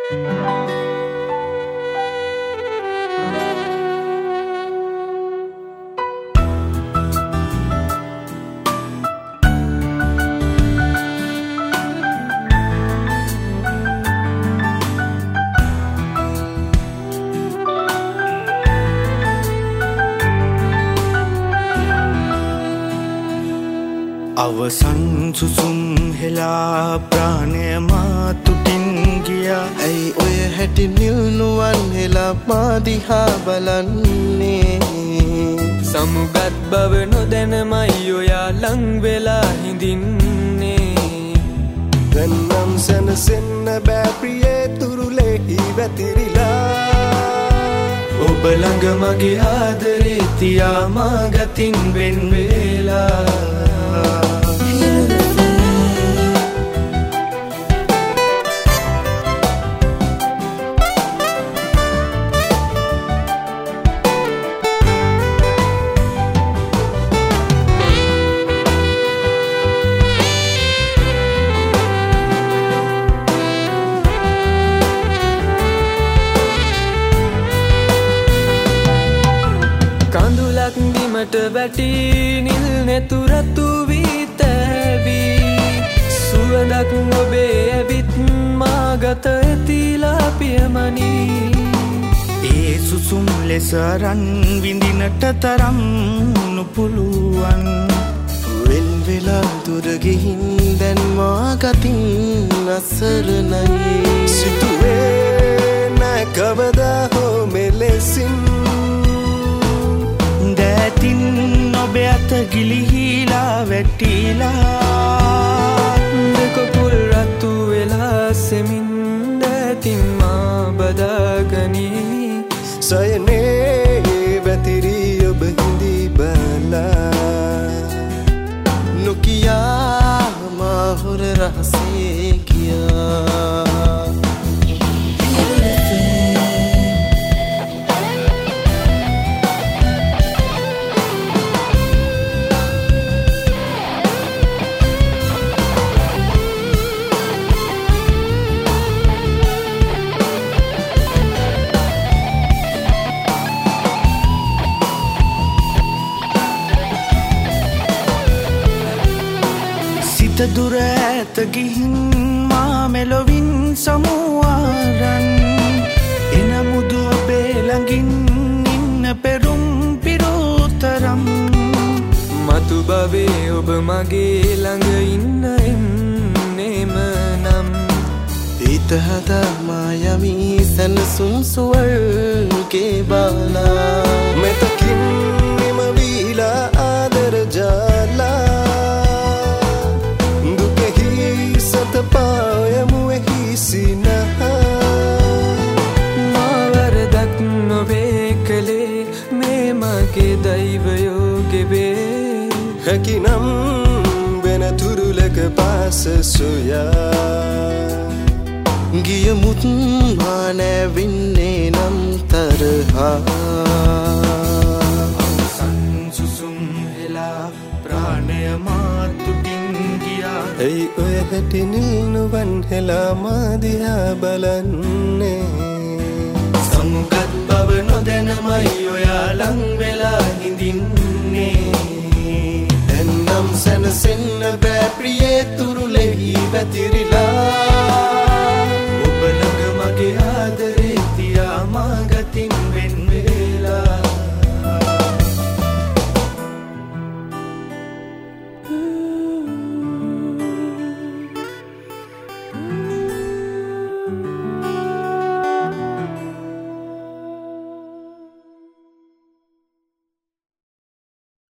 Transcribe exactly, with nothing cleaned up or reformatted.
අවසන් සුසුම් හෙලා ප්‍රාණය මා තුටින් ගියා. ඇයි ඔය හැටි නිල්නුවන් හෙලා මා දිහා බලන්නේ? සමුගත් බව නොදැනමයි ඔයා ලං වෙලා හිඳින්නේ. දැන්නම් සැනසෙන්න බෑ ප්‍රියේ තුරුලෙහි වැතිරිලා. ඔබ ළඟ මගේ ආදරේ තියා මා ගතින් වෙන් වෙලා. කඳුලක් බිමට වැටි නිල් නෙතුරතු වී තැවී. සුවඳක් ඔබේ ඇවිත් මා ගත ඇතිලා පියමනි. ඒ සුසුම් ලෙස රන් විඳිනට තරම් නොපුළුවන්. වෙන් වෙලා දුර ගිහින් දැන් මා ගතින් අසරණයි. සිතුවේ නෑ කවදා හෝ මෙලෙසින්. දැතින් ඔබ අත ගිලිහිලා වැටිලා. දෙකොපුල් රතු වෙලා සෙමින් දැතින් මා බදාගනී. සයනේ වැතිරී ඔබ හිඳි බලා. නොකියා මා හොර රහසේ කියා. සිත දුර ඇත ගිහින් මා මෙලොවින් සමුවාරන්. එනමුදු ඔබේ ළඟින් ඉන්න පෙරුම් පිරෝතරම්. මතු බවේ ඔබ මගේ ළඟ ඉන්න එන්නෙම නම්. හිත හදා මා යමි සැනසුම් සුවර්ගේ බාලා. මෙතකින් එම වීලා ආදර ජාලා. පායමු එහි සිනහා. මා වරදක් නොවේ කළේ මේ මගේ දෛවයෝ ගෙවේ. හැකිනම් වෙන තුරුලක පාස සොයා. ගියමුත් මා නැවින්නේ නම් තරහා. අවසන් සුසුම් හෙලා ප්‍රාණය මා තුටින් ගියා. ඇයි ඔය හැටි නිල්නුවන් හෙලා මා දිහා බලන්නේ? සමුගත් බව නොදැනමයි ඔයා ලං වෙලා හිඳින්නේ. දැන්නම් සැනසෙන්න බෑ ප්‍රියේ තුරුලෙහි වැතිරිලා.